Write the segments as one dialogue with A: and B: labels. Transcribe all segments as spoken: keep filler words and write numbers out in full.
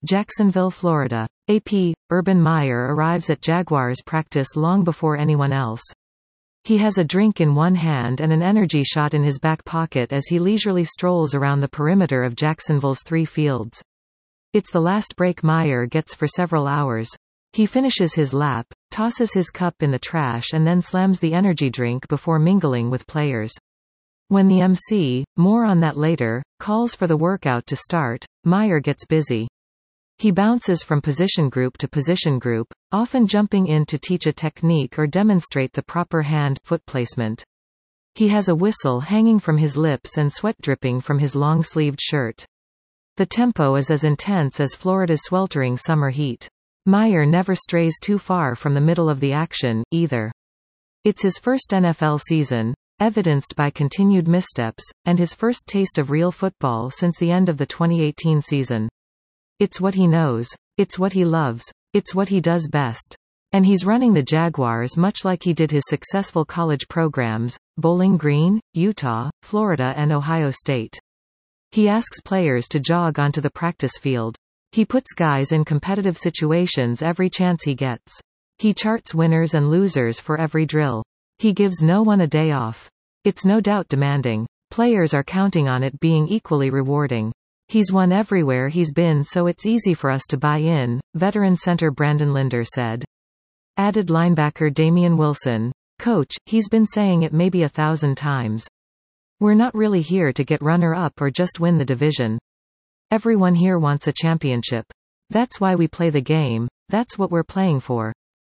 A: Jacksonville, Florida. A P. Urban Meyer arrives at Jaguars practice long before anyone else. He has a drink in one hand and an energy shot in his back pocket as he leisurely strolls around the perimeter of Jacksonville's three fields. It's the last break Meyer gets for several hours. He finishes his lap, tosses his cup in the trash and then slams the energy drink before mingling with players. When the M C, more on that later, calls for the workout to start, Meyer gets busy. He bounces from position group to position group, often jumping in to teach a technique or demonstrate the proper hand-foot placement. He has a whistle hanging from his lips and sweat dripping from his long-sleeved shirt. The tempo is as intense as Florida's sweltering summer heat. Meyer never strays too far from the middle of the action, either. It's his first N F L season, evidenced by continued missteps, and his first taste of real football since the end of the twenty eighteen season. It's what he knows. It's what he loves. It's what he does best. And he's running the Jaguars much like he did his successful college programs, Bowling Green, Utah, Florida and Ohio State. He asks players to jog onto the practice field. He puts guys in competitive situations every chance he gets. He charts winners and losers for every drill. He gives no one a day off. It's no doubt demanding. Players are counting on it being equally rewarding. He's won everywhere he's been, so it's easy for us to buy in, veteran center Brandon Linder said. Added linebacker Damian Wilson, "Coach, he's been saying it maybe a thousand times. We're not really here to get runner-up or just win the division. Everyone here wants a championship. That's why we play the game, that's what we're playing for."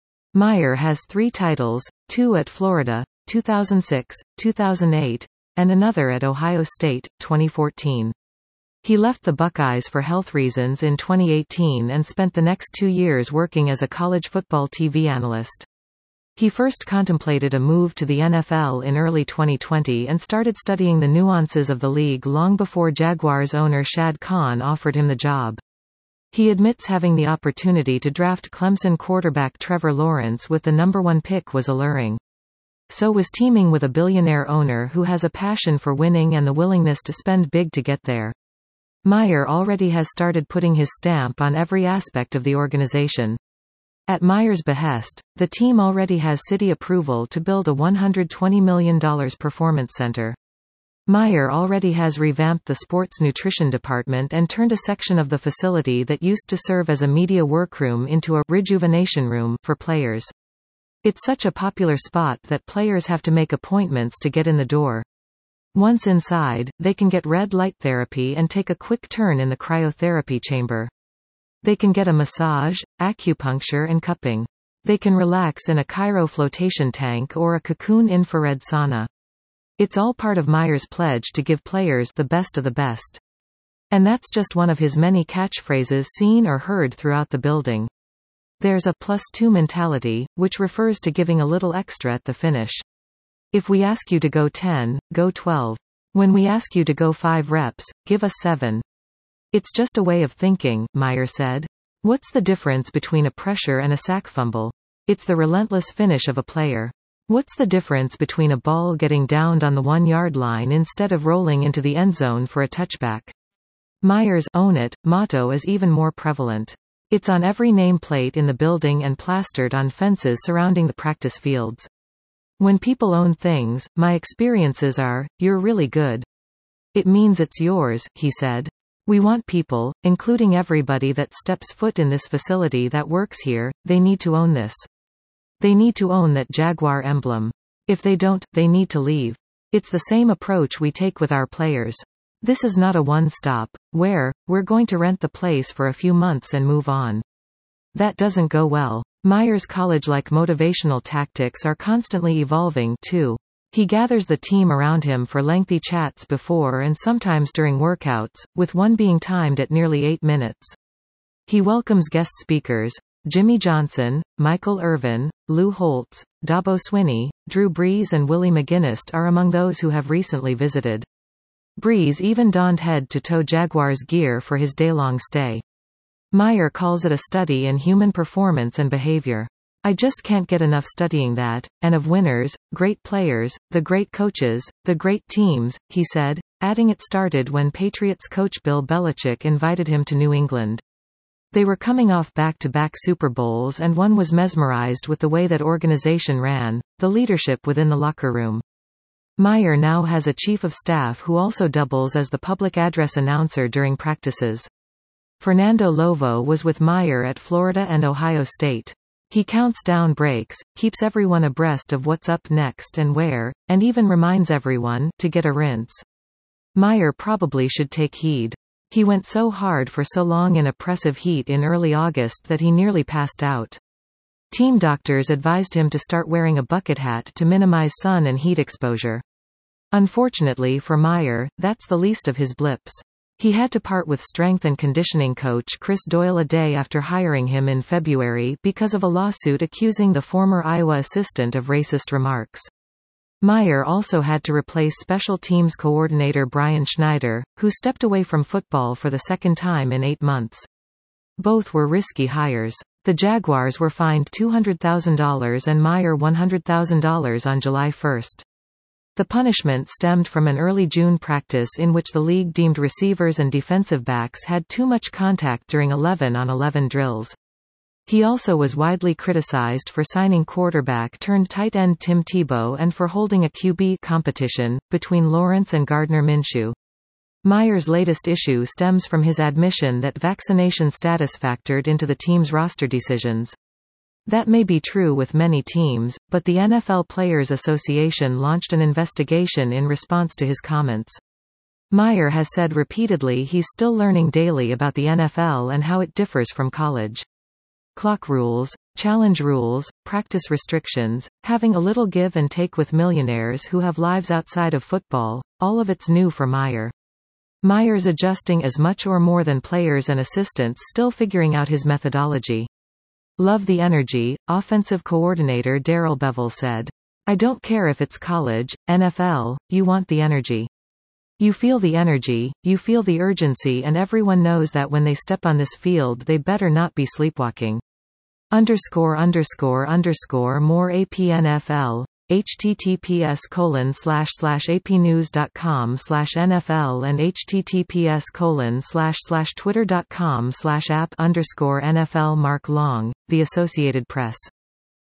A: Meyer has three titles, two at Florida, two thousand six, two thousand eight, and another at Ohio State, twenty fourteen. He left the Buckeyes for health reasons in twenty eighteen and spent the next two years working as a college football T V analyst. He first contemplated a move to the N F L in early twenty twenty and started studying the nuances of the league long before Jaguars owner Shad Khan offered him the job. He admits having the opportunity to draft Clemson quarterback Trevor Lawrence with the number one pick was alluring. So was teaming with a billionaire owner who has a passion for winning and the willingness to spend big to get there. Meyer already has started putting his stamp on every aspect of the organization. At Meyer's behest, the team already has city approval to build a one hundred twenty million dollars performance center. Meyer already has revamped the sports nutrition department and turned a section of the facility that used to serve as a media workroom into a rejuvenation room for players. It's such a popular spot that players have to make appointments to get in the door. Once inside, they can get red light therapy and take a quick turn in the cryotherapy chamber. They can get a massage, acupuncture and cupping. They can relax in a cryo flotation tank or a cocoon infrared sauna. It's all part of Meyer's pledge to give players the best of the best. And that's just one of his many catchphrases seen or heard throughout the building. There's a plus two mentality, which refers to giving a little extra at the finish. If we ask you to go ten, go twelve. When we ask you to go five reps, give us seven. It's just a way of thinking, Meyer said. What's the difference between a pressure and a sack fumble? It's the relentless finish of a player. What's the difference between a ball getting downed on the one-yard line instead of rolling into the end zone for a touchback? Meyer's "Own It" motto is even more prevalent. It's on every nameplate in the building and plastered on fences surrounding the practice fields. When people own things, my experiences are, you're really good. It means it's yours, he said. We want people, including everybody that steps foot in this facility that works here, they need to own this. They need to own that Jaguar emblem. If they don't, they need to leave. It's the same approach we take with our players. This is not a one-stop, where, we're going to rent the place for a few months and move on. That doesn't go well. Meyer's college-like motivational tactics are constantly evolving, too. He gathers the team around him for lengthy chats before and sometimes during workouts, with one being timed at nearly eight minutes. He welcomes guest speakers. Jimmy Johnson, Michael Irvin, Lou Holtz, Dabo Swinney, Drew Brees and Willie McGinnis are among those who have recently visited. Brees even donned head-to-toe Jaguars gear for his day-long stay. Meyer calls it a study in human performance and behavior. I just can't get enough studying that, and of winners, great players, the great coaches, the great teams, he said, adding it started when Patriots coach Bill Belichick invited him to New England. They were coming off back-to-back Super Bowls and one was mesmerized with the way that organization ran, the leadership within the locker room. Meyer now has a chief of staff who also doubles as the public address announcer during practices. Fernando Lovo was with Meyer at Florida and Ohio State. He counts down breaks, keeps everyone abreast of what's up next and where, and even reminds everyone to get a rinse. Meyer probably should take heed. He went so hard for so long in oppressive heat in early August that he nearly passed out. Team doctors advised him to start wearing a bucket hat to minimize sun and heat exposure. Unfortunately for Meyer, that's the least of his blips. He had to part with strength and conditioning coach Chris Doyle a day after hiring him in February because of a lawsuit accusing the former Iowa assistant of racist remarks. Meyer also had to replace special teams coordinator Brian Schneider, who stepped away from football for the second time in eight months. Both were risky hires. The Jaguars were fined two hundred thousand dollars and Meyer one hundred thousand dollars on July first. The punishment stemmed from an early June practice in which the league deemed receivers and defensive backs had too much contact during eleven on eleven drills. He also was widely criticized for signing quarterback-turned-tight end Tim Tebow and for holding a Q B competition between Lawrence and Gardner Minshew. Meyer's latest issue stems from his admission that vaccination status factored into the team's roster decisions. That may be true with many teams, but the N F L Players Association launched an investigation in response to his comments. Meyer has said repeatedly he's still learning daily about the N F L and how it differs from college. Clock rules, challenge rules, practice restrictions, having a little give and take with millionaires who have lives outside of football, all of it's new for Meyer. Meyer's adjusting as much or more than players and assistants still figuring out his methodology. Love the energy, offensive coordinator Darrell Bevell said. I don't care if it's college, N F L, you want the energy. You feel the energy, you feel the urgency, and everyone knows that when they step on this field they better not be sleepwalking. Underscore underscore underscore more A P N F L, https colon slash slash apnews.com slash NFL and https colon slash slash twitter.com slash app underscore NFL Mark Long, The Associated Press.